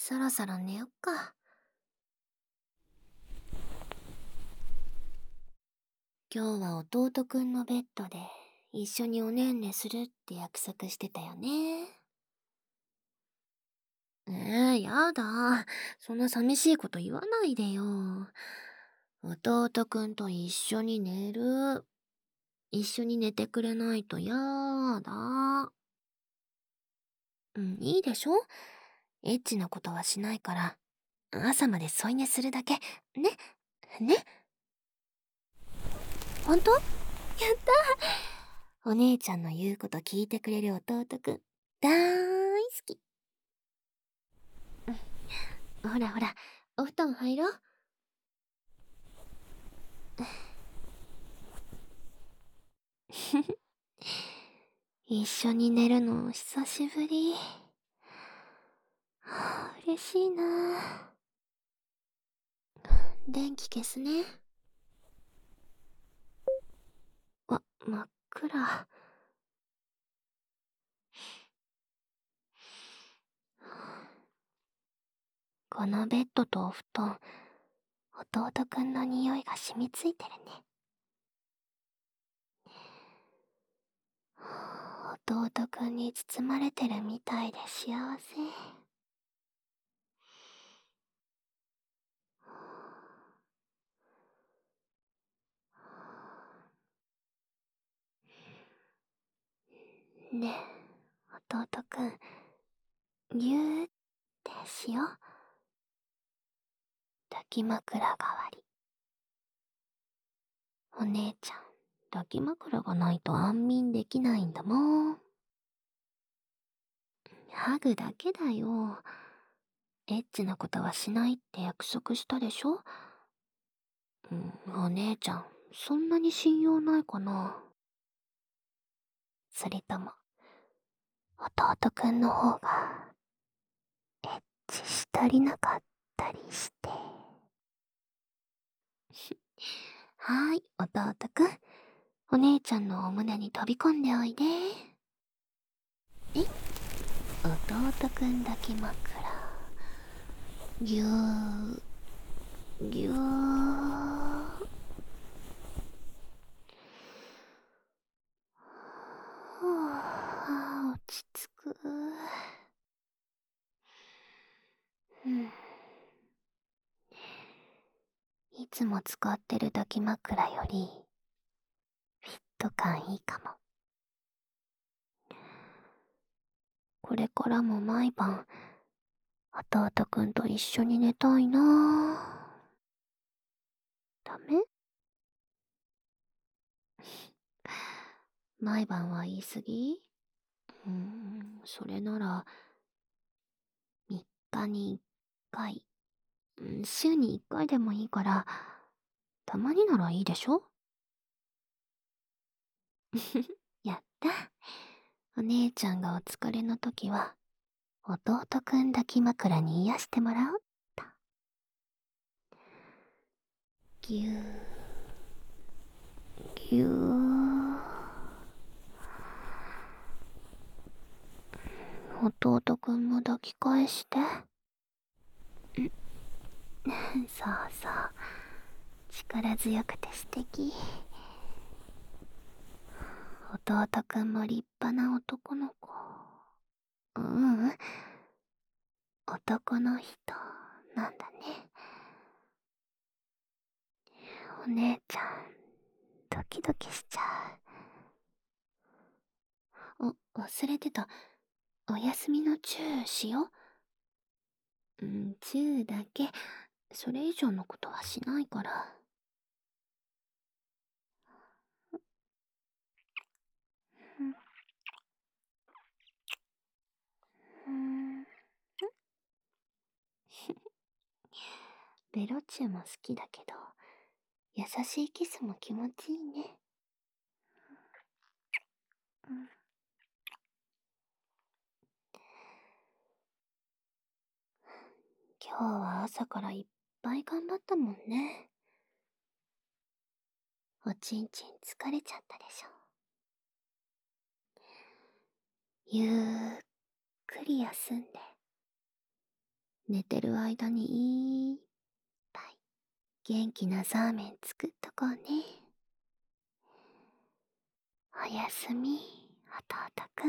そろそろ寝よっか。今日は弟くんのベッドで一緒におねんねするって約束してたよね。やだ。そんな寂しいこと言わないでよ。弟くんと一緒に寝る。一緒に寝てくれないとやだ。いいでしょ？エッチなことはしないから、朝まで添い寝するだけ。ね？ね？ほんと？やったー。お姉ちゃんの言うこと聞いてくれる弟くん、だーい好き。ほらほら、お布団入ろう。一緒に寝るの久しぶり。嬉しいな。電気消すね。真っ暗。このベッドとお布団、弟くんの匂いが染みついてるね。弟くんに包まれてるみたいで幸せ。ねえ、弟くん、ぎゅーってしよう。抱き枕代わり。お姉ちゃん、抱き枕がないと安眠できないんだもん。ハグだけだよ。エッチなことはしないって約束したでしょ？お姉ちゃん、そんなに信用ないかな？それとも、弟くんの方が、エッチし足りなかったりして。はーい、弟くん。お姉ちゃんのお胸に飛び込んでおいで。弟くん抱き枕。ぎゅー、ぎゅー。落ち着く。いつも使ってる抱き枕より、フィット感いいかも。これからも毎晩、弟くんと一緒に寝たいなぁ。ダメ？毎晩は言い過ぎ？それなら、3日に1回、週に1回でもいいから、たまにならいいでしょ？やった。お姉ちゃんがお疲れの時は、弟くん抱き枕に癒してもらおうっと。ぎゅー、ぎゅー。弟くんも抱き返して。そうそう。力強くて素敵。弟くんも立派な男の子。男の人なんだね。お姉ちゃん、ドキドキしちゃ忘れてた。お休みのチューしよう。チューだけ。それ以上のことはしないから。ベロチューも好きだけど、優しいキスも気持ちいいね。今日は朝からいっぱい頑張ったもんね。おちんちん疲れちゃったでしょ。ゆっくり休んで、 寝てる間にいっぱい元気なザーメン作っとこうね。おやすみ、弟くん。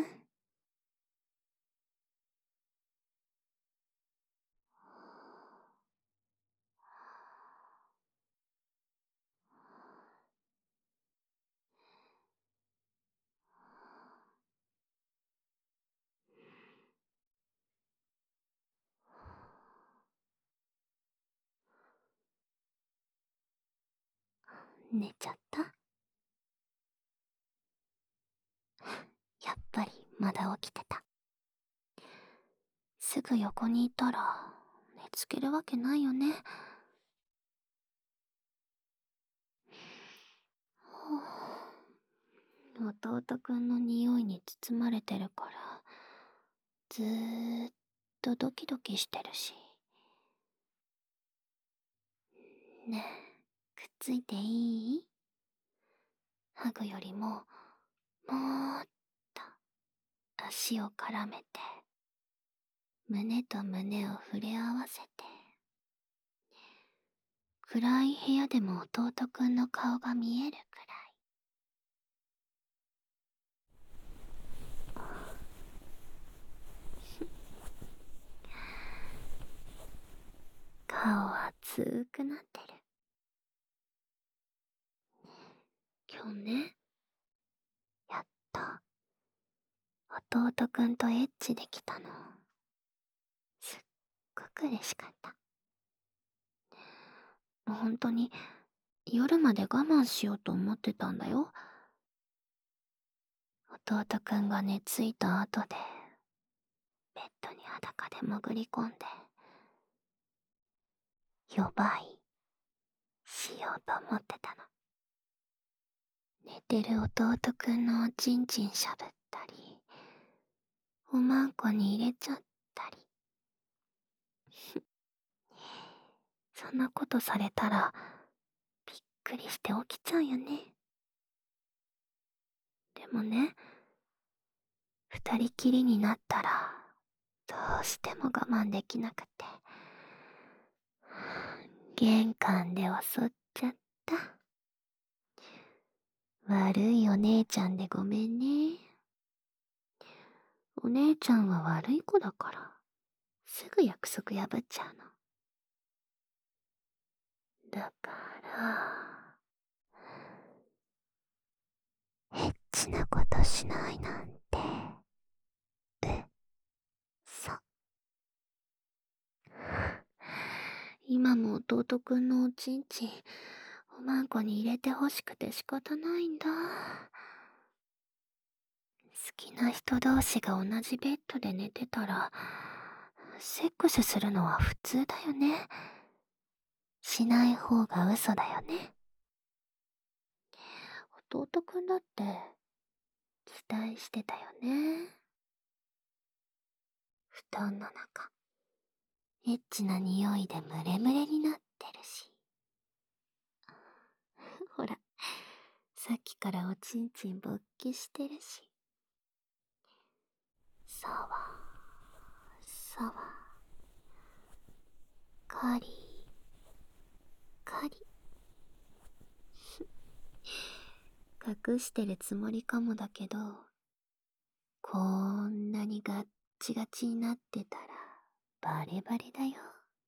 寝ちゃった？やっぱりまだ起きてた。すぐ横にいたら寝つけるわけないよね。弟くんの匂いに包まれてるからずーっとドキドキしてるし。ねえ、くっついていい？ハグよりももっと足を絡めて胸と胸を触れ合わせて、暗い部屋でも弟くんの顔が見えるくらい。顔熱くなってる。今日ね、やっと弟くんとエッチできたの。すっごく嬉しかった。本当に夜まで我慢しようと思ってたんだよ。弟くんが寝ついた後でベッドに裸で潜り込んで夜ばいしようと思ってたの。寝てる弟くんのおちんちんしゃぶったり、おまんこに入れちゃったり。そんなことされたらびっくりして起きちゃうよね。でもね、二人きりになったらどうしても我慢できなくて、玄関で襲っちゃった。悪いお姉ちゃんでごめんね。お姉ちゃんは悪い子だからすぐ約束破っちゃうの。だからエッチなことしないなんて嘘。今も弟くんのおちんちんおまんこに入れてほしくて仕方ないんだ。好きな人同士が同じベッドで寝てたらセックスするのは普通だよね。しない方が嘘だよね。弟くんだって期待してたよね。布団の中エッチな匂いでムレムレになってるし。ほら、さっきからおちんちん勃起してるし。さわさわ、カリカリ。隠してるつもりかもだけど、こんなにガッチガチになってたらバレバレだよ。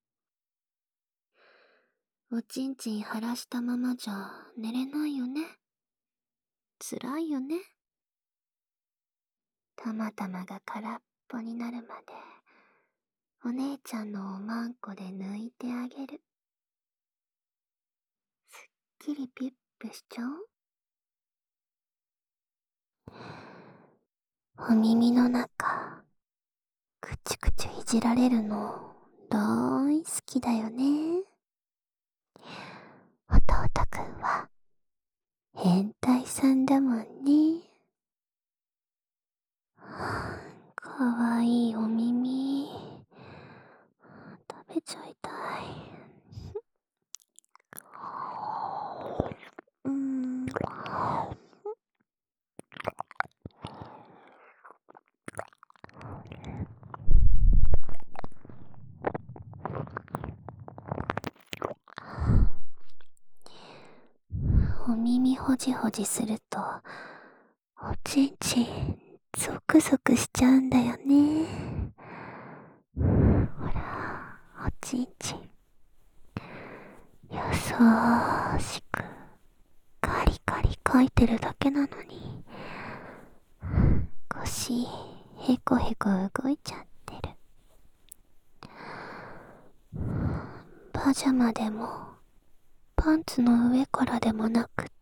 おちんちん晴らしたままじゃ寝れないよね。辛いよね。たまたまが空っぽになるまでお姉ちゃんのおまんこで抜いてあげる。すっきりピップしちゃおう。お耳の中くちくちいじられるの大好きだよね。弟くんは変態さんだもんね。かわいいお耳食べちゃいたい。 ほじほじすると、おちんちん、ゾクゾクしちゃうんだよね。ほら、おちんちん。優しく、カリカリ書いてるだけなのに、腰、へこへこ動いちゃってる。パジャマでも、パンツの上からでもなくって、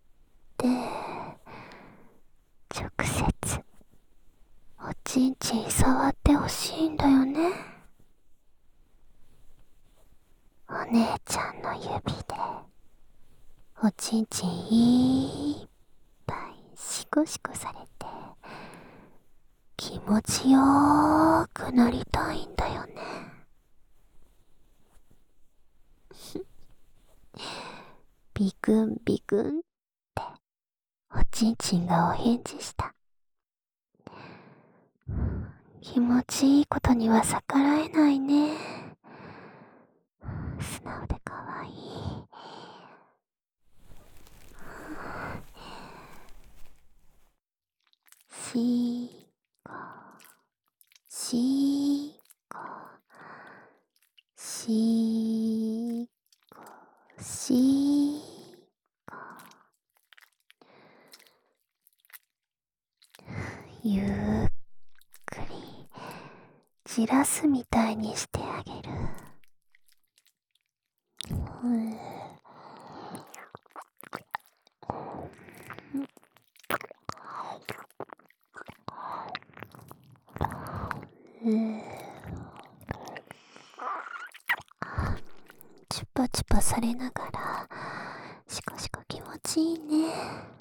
直接、おちんちん触ってほしいんだよね。お姉ちゃんの指で、おちんちんいっぱいシコシコされて、気持ちよーくなりたいんだよね。ビクンビクンって、おちんちんがお返事した。気持ちいいことには逆らえないね。素直でかわいい。しーこ、しーこ、しーこ、しーこ。ゆっくり、じらすみたいにしてあげる。チュパチュパされながら、シコシコ気持ちいいね。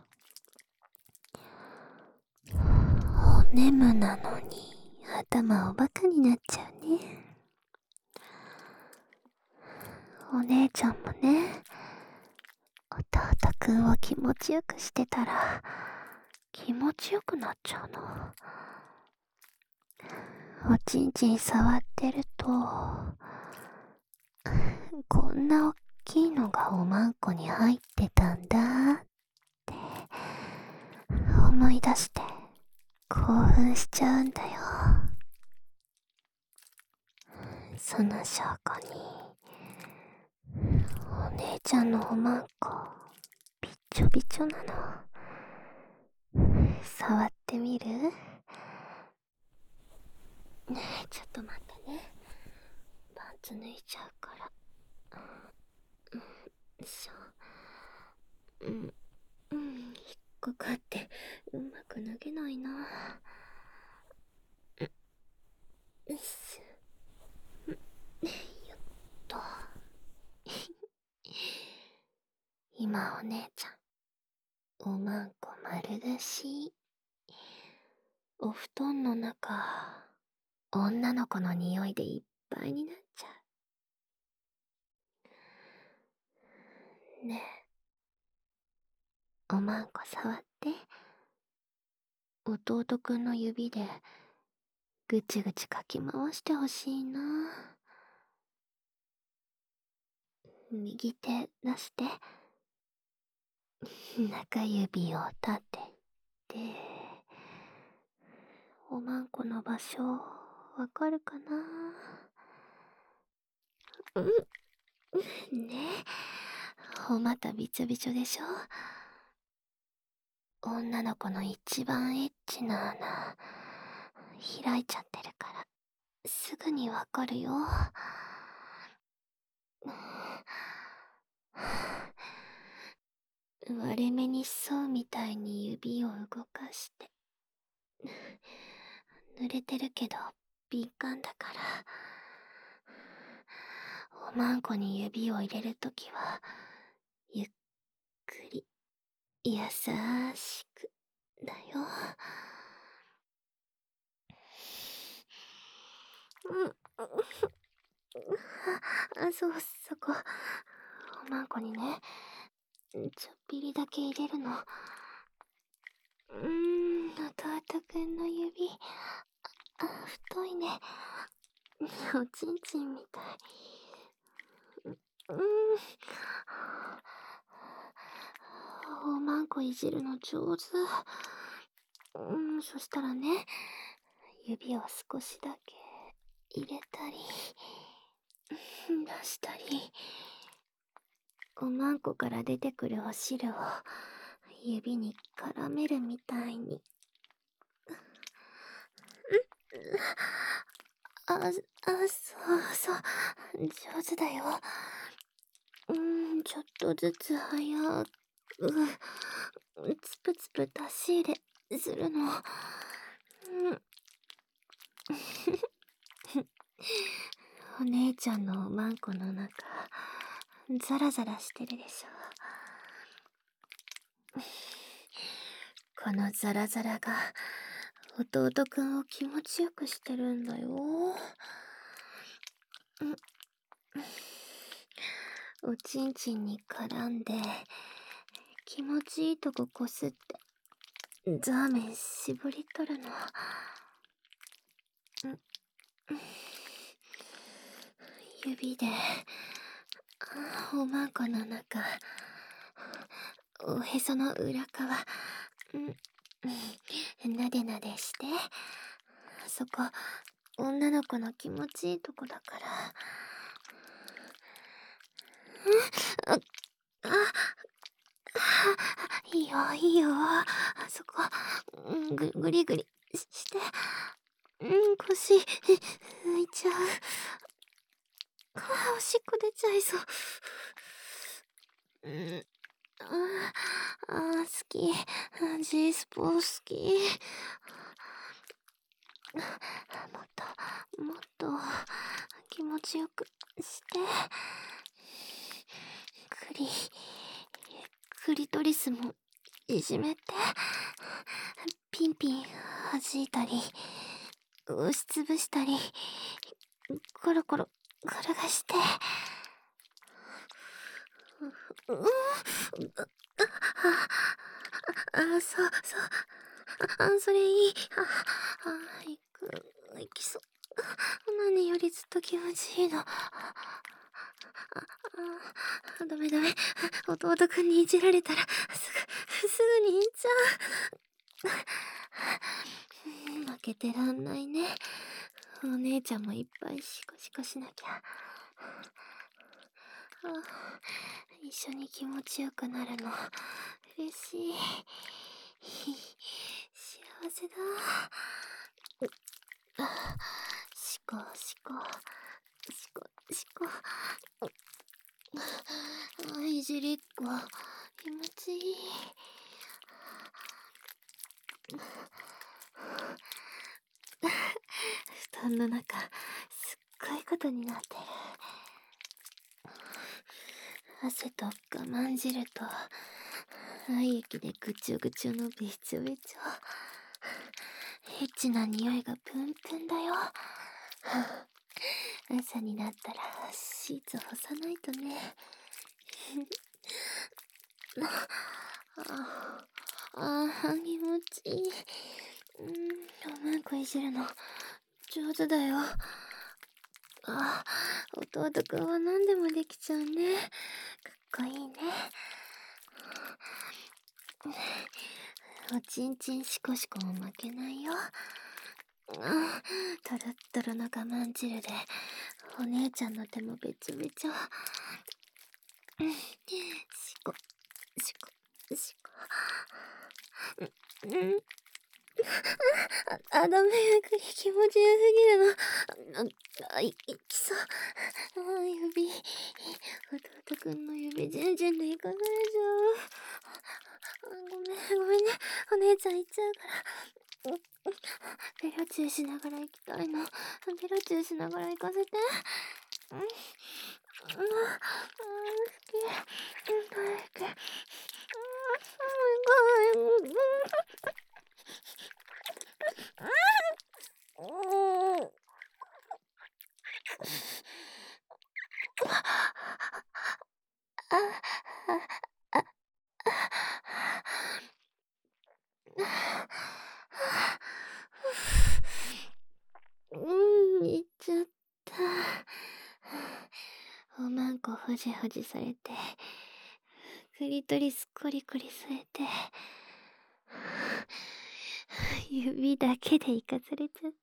お眠なのに頭をバカになっちゃうね。お姉ちゃんもね、弟くんを気持ちよくしてたら気持ちよくなっちゃうの。おちんちん触ってると、こんなおっきいのがおまんこに入ってたんだって思い出して興奮しちゃうんだよ。その証拠に、お姉ちゃんのおまんこびっちょびちょなの。触ってみる？ちょっと待ってね。パンツ脱いちゃうから。よいしょ。引っかかってうまく脱げないな。よいしょ。よっと。今お姉ちゃん、おまんこ丸出し。お布団の中、女の子の匂いでいっぱいになっちゃう。ねえ、おまんこ触って。弟くんの指でぐちぐちかき回してほしいな。右手出して。中指を立てて、おまんこの場所わかるかな？ねえ、お股びちょびちょでしょ。女の子の一番エッチな穴開いちゃってるからすぐにわかるよ。割れ目にしそうみたいに指を動かして。濡れてるけど敏感だから、おまんこに指を入れるときはゆっくり優しくだよ。そこ、おまんこにね、ちょっぴりだけ入れるの。弟くんの指、太いね。おちんちんみたい。 おまんこいじるの上手。そしたらね、指を少しだけ入れたり、出したり、おまんこから出てくるお汁を指に絡めるみたいに。そうそう、上手だよ。ちょっとずつ早く、つぷつぷ出し入れするの。お姉ちゃんのおまんこの中、ザラザラしてるでしょ。このザラザラが弟くんを気持ちよくしてるんだよ。おちんちんに絡んで気持ちいいとここすってザーメン絞り取るの。指でおまんこの中、おへその裏側、なでなでして。そこ女の子の気持ちいいとこだから。いいよいいよ、そこぐりぐりして。腰浮いちゃう。おしっこ出ちゃいそう。好き。G スポ好き。もっと気持ちよくして。クリトリスもいじめて。ピンピン弾いたり押しつぶしたりコロコロ転がして。それいい。いきそう。何よりずっと気持ちいいの。ダメ。弟くんにいじられたらすぐに行っちゃう。負けてらんないね。お姉ちゃんもいっぱいシコシコしなきゃ。一緒に気持ちよくなるの嬉しい。幸せだ。シコいじりっこ気持ちいい。布団の中すっごいことになってる。汗と我慢汁と愛液でぐちょぐちょのべちょべちょ。エッチな匂いがプンプンだよ。朝になったらシーツ干さないとね。気持ちいい。おまんこいじるの上手だよ。弟くんは何でもできちゃうね。かっこいいね。おちんちんシコシコも負けないよ。トロットロの我慢汁でお姉ちゃんの手もべちょべちょ。シコダメ、気持ちよすぎるの。いきそう。指、弟くんの指じゅんじゅんでいかされちゃう。ごめんね、お姉ちゃん行っちゃうから。ベロチューしながら行きたいの。ベロチューしながら行かせて。好き。大好き。行っちゃった。おまんこふじふじされてクリトリスコリコリ添えて、指だけでいかされちゃった。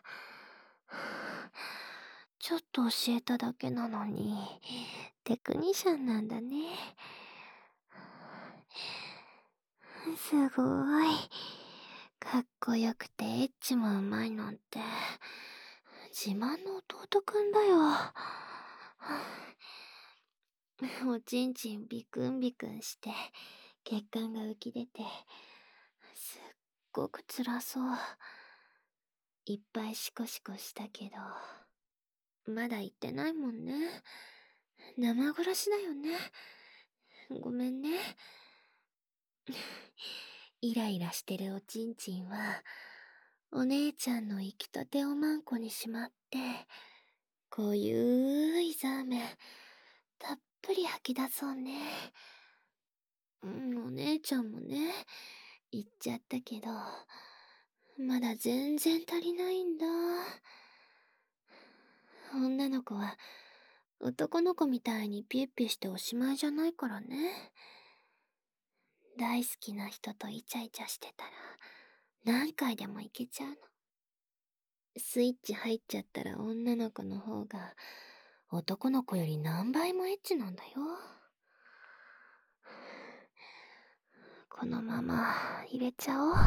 ちょっと教えただけなのに、テクニシャンなんだね。すごい。かっこよくてエッチもうまいなんて、自慢の弟くんだよ。おちんちんビクンビクンして、血管が浮き出て、すっごく辛そう。いっぱいシコシコしたけど、まだ言ってないもんね。生殺しだよね。ごめんね。イライラしてるおちんちんは、お姉ちゃんの生きたてをまんこにしまって、こういういザーメン、たっぷり吐き出そうね。お姉ちゃんもね、言っちゃったけど、まだ全然足りないんだ。女の子は、男の子みたいにピュッピュしておしまいじゃないからね。大好きな人とイチャイチャしてたら、何回でもいけちゃうの。スイッチ入っちゃったら女の子の方が、男の子より何倍もエッチなんだよ。このまま入れちゃおう。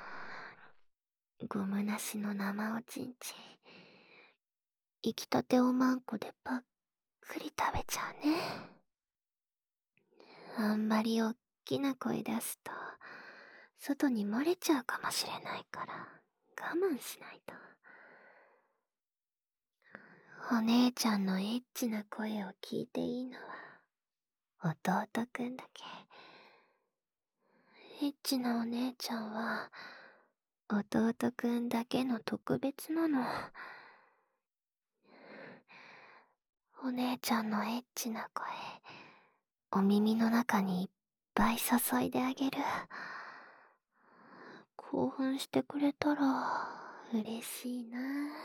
ゴムなしの生おちんちん。生きたてをまんこでパックり食べちゃうね。あんまりおっきな声出すと、外に漏れちゃうかもしれないから、我慢しないと。お姉ちゃんのエッチな声を聞いていいのは、弟くんだけ。エッチなお姉ちゃんは、弟くんだけの特別なの。お姉ちゃんのエッチな声、お耳の中にいっぱい注いであげる。興奮してくれたら嬉しいな。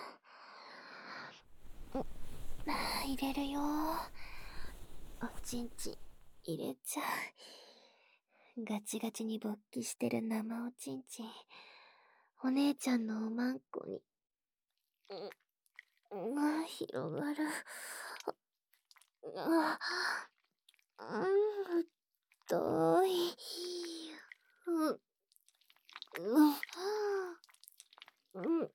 入れるよ。おちんちん入れちゃう。ガチガチに勃起してる生おちんちん、お姉ちゃんのおまんこに広がる。太い。う、う、う、う、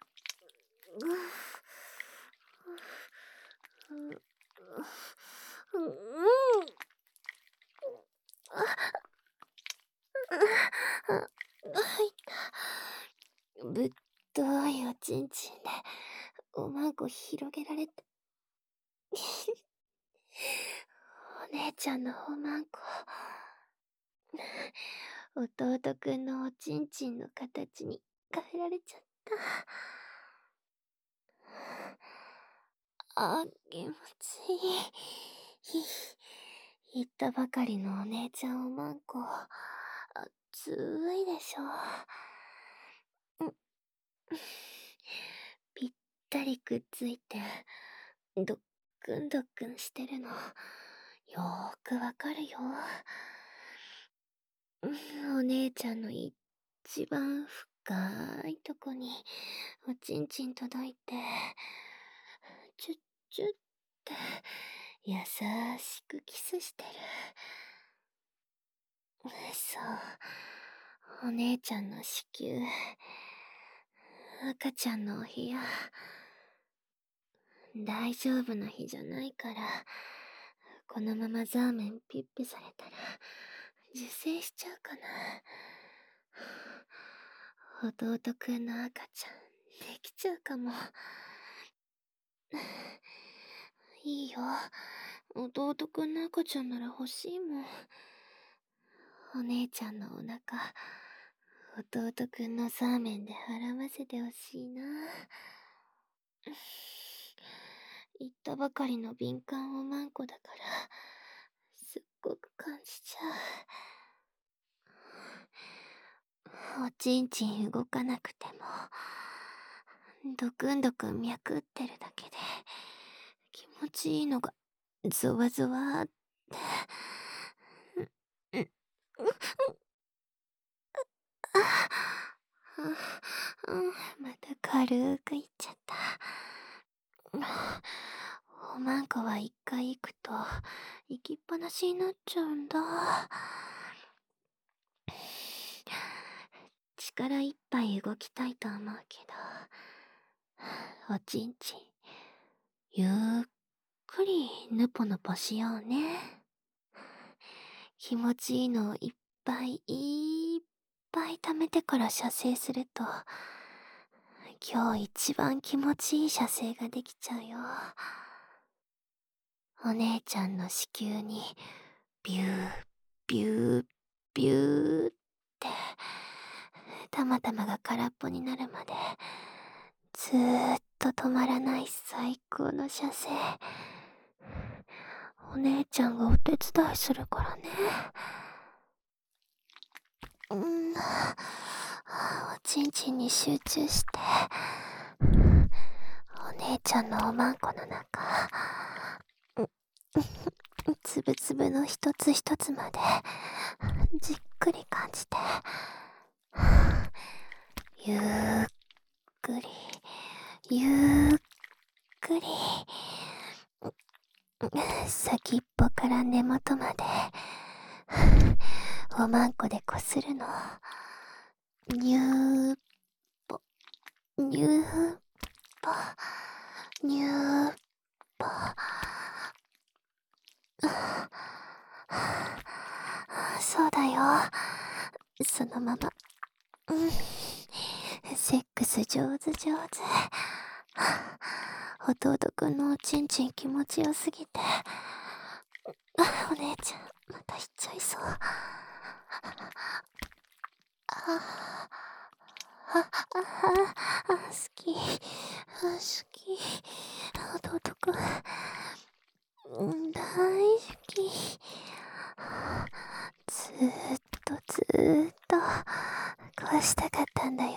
入った。ぶっといおちんちんで、おまんこ広げられて。お姉ちゃんのおまんこ。弟くんのおちんちんの形に変えられちゃった。気持ちいい。言ったばかりのお姉ちゃんおまんこ、熱いでしょ。ぴったりくっついて、ドックンドックンしてるの、よーくわかるよ。お姉ちゃんの一番深いとこにおちんちん届いて、チュッチュッって優しくキスしてる。そう、お姉ちゃんの子宮、赤ちゃんのお部屋、大丈夫な日じゃないから、このままザーメンピッピされたら受精しちゃうかな。弟くんの赤ちゃんできちゃうかも。いいよ、弟くんの赤ちゃんなら欲しいもん。お姉ちゃんのお腹、弟くんのザーメンで払わせてほしいな。言ったばかりの敏感おまんこだから、すっごく感じちゃう。おちんちん動かなくても、ドクンドクン脈打ってるだけで、気持ちいいのが、ゾワゾワって。 また軽くいっちゃった。おまんこは一回行くと行きっぱなしになっちゃうんだ。力いっぱい動きたいと思うけど、おちんちんゆっくりぬぽぬぽしようね。気持ちいいのをいっぱい溜めてから射精すると、今日一番気持ちいい射精ができちゃうよ。お姉ちゃんの子宮にビュービュービューってたまたまが空っぽになるまでずーっと止まらない最高の射精。お姉ちゃんがお手伝いするからね。おちんちんに集中して、お姉ちゃんのおまんこの中、つぶつぶの一つ一つまでじっくり感じて、ゆっくりゆっくり先っぽから根元までおまんこでこするの。にゅーっぽにゅーっぽにゅーっぽ。そうだよ。そのまま。セックス上手上手。弟くんのおちんちん気持ちよすぎて、お姉ちゃんまた行っちゃいそう。好き。好き。弟くん。大好き。ずーっとずーっとこうしたかったんだよ。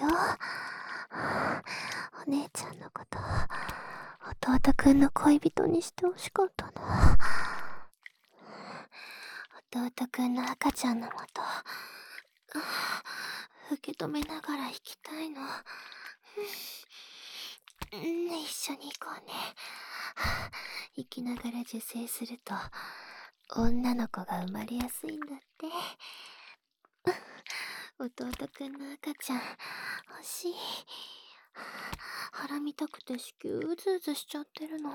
お姉ちゃんのこと弟くんの恋人にしてほしかったな。弟くんの赤ちゃんのもと受け止めながら生きたいの。一緒に行こうね。生きながら受精すると女の子が生まれやすいんだって。弟くんの赤ちゃん欲しい。腹見たくて子宮うずうずしちゃってるの。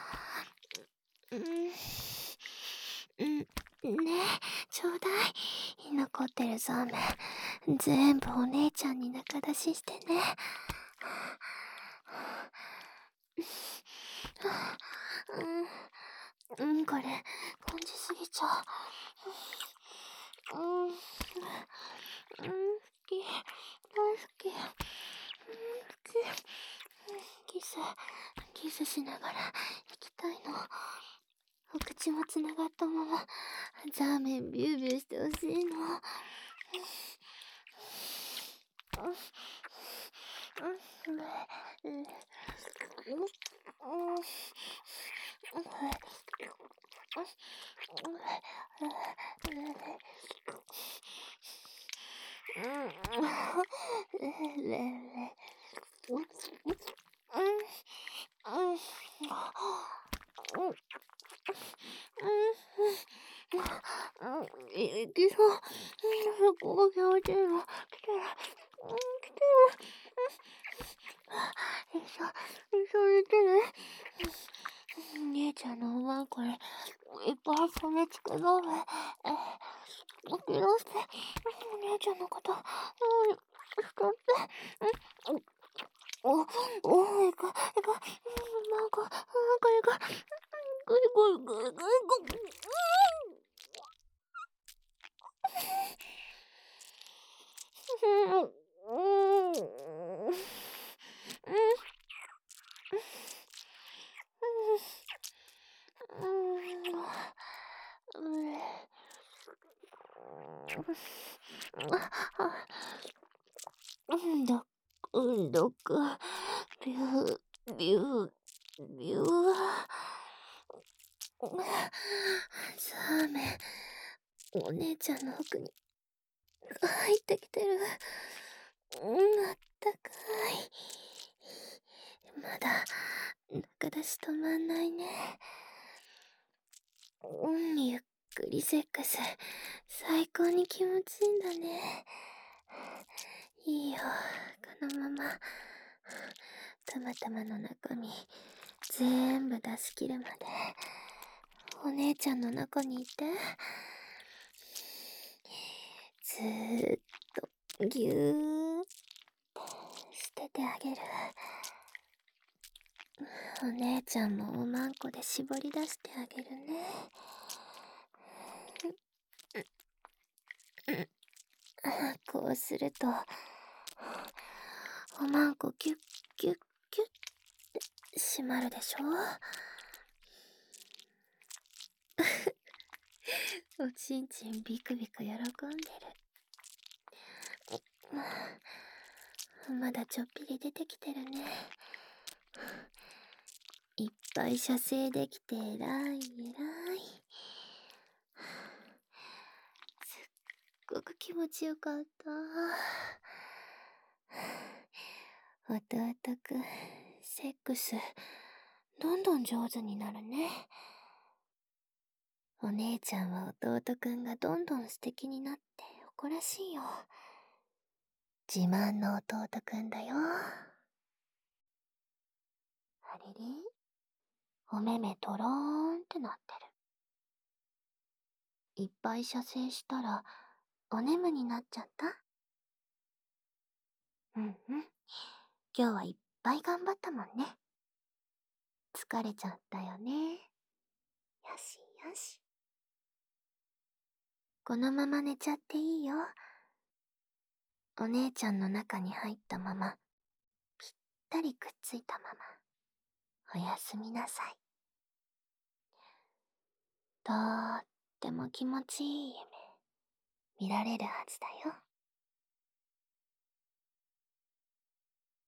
ねえ、ちょうだい。残ってるそうめん全部お姉ちゃんに中出ししてね。これ感じすぎちゃう。好き、大好き。キスしながら行きたいの。お口もつながったままザーメンビュービューしてほしいの。いきそう。そこが気持ちいいの。来てる。来てる。一緒にいてね。姉ちゃんのおまんこれ、いっぱい骨つけろ。起きろって。お姉ちゃんのこと、使って。いか。なんか、いか。ぐいぐいぐいぐいぐい。どっか、ビュー、ビュー、ビュー。ザーメン、お姉ちゃんの服に入ってきてる。あったかい。まだ、中出し止まんないね。ゆっくりセックス、最高に気持ちいいんだね。いいよ、このまま、たまたまの中身、全部出し切るまで、お姉ちゃんの中にいて、ずーっとぎゅーってしててあげる。お姉ちゃんもおまんこで絞り出してあげるね。こうすると、おまんこギュッギュッギュッって閉まるでしょ。おちんちんビクビク喜んでる。まだちょっぴり出てきてるね。いっぱい射精できて偉い偉い。すっごく気持ちよかった。弟くん、セックス、どんどん上手になるね。お姉ちゃんは弟くんがどんどん素敵になって誇らしいよ。自慢の弟くんだよ。あれれ、お目目とろーんってなってる。いっぱい射精したらお眠になっちゃった？うんうん。今日はいっぱい頑張ったもんね。疲れちゃったよね。よしよし。このまま寝ちゃっていいよ。お姉ちゃんの中に入ったまま、ぴったりくっついたまま、おやすみなさい。とっても気持ちいい夢、見られるはずだよ。